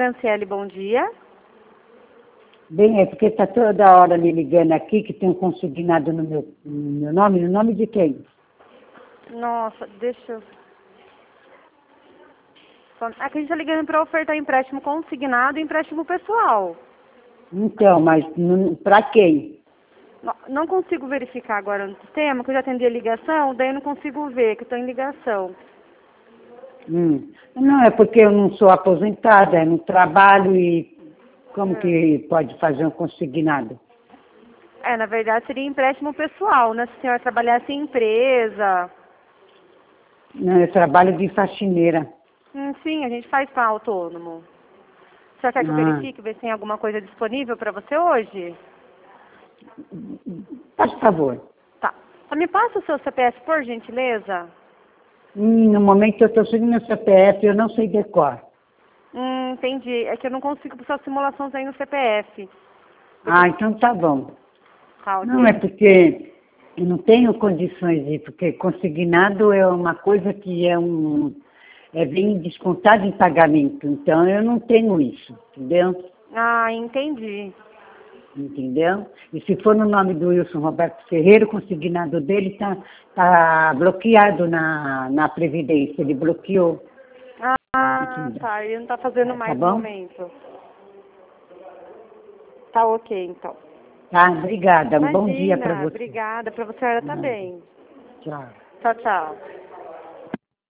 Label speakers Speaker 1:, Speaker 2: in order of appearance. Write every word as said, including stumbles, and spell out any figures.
Speaker 1: Franciele, bom dia.
Speaker 2: Bem, é porque está toda hora me ligando aqui que tem um consignado no meu, no meu nome. No nome de quem?
Speaker 1: Nossa, deixa eu... Aqui a gente está ligando para ofertar empréstimo consignado e empréstimo pessoal.
Speaker 2: Então, mas para quem?
Speaker 1: Não, não consigo verificar agora no sistema, que eu já atendi a ligação, daí eu não consigo ver que estou em ligação.
Speaker 2: Hum. Não, é porque eu não sou aposentada, eu não trabalho e como
Speaker 1: Hum.
Speaker 2: que pode fazer um consignado?
Speaker 1: É, na verdade seria empréstimo pessoal, né? Se a senhora trabalhasse em empresa.
Speaker 2: Não, eu trabalho de faxineira.
Speaker 1: Hum, sim, a gente faz para autônomo. Você quer que eu
Speaker 2: Ah.
Speaker 1: verifique, ver se tem alguma coisa disponível para você hoje?
Speaker 2: Faz favor.
Speaker 1: Tá. Só me passa o seu C P F, por gentileza?
Speaker 2: Hum, no momento eu estou seguindo o C P F, eu não sei decor.
Speaker 1: Hum, entendi. É que eu não consigo passar simulações aí no C P F.
Speaker 2: Ah, então tá bom.
Speaker 1: Tá, ok.
Speaker 2: Não, é porque eu não tenho condições de ir, porque consignado é uma coisa que é um é bem descontado em pagamento, então eu não tenho isso, entendeu?
Speaker 1: Ah, entendi.
Speaker 2: Entendeu? E se for no nome do Wilson Roberto Ferreira, o consignado dele está tá bloqueado na, na Previdência, ele bloqueou.
Speaker 1: Ah,
Speaker 2: Entendeu?
Speaker 1: tá. Ele não tá fazendo
Speaker 2: Tá
Speaker 1: mais no
Speaker 2: bom?
Speaker 1: momento. Tá ok, então.
Speaker 2: Tá, obrigada. Um bom dia para
Speaker 1: Imagina.
Speaker 2: você.
Speaker 1: Obrigada. Pra você, ela
Speaker 2: Nada.
Speaker 1: também.
Speaker 2: Tchau.
Speaker 1: Tchau, tchau.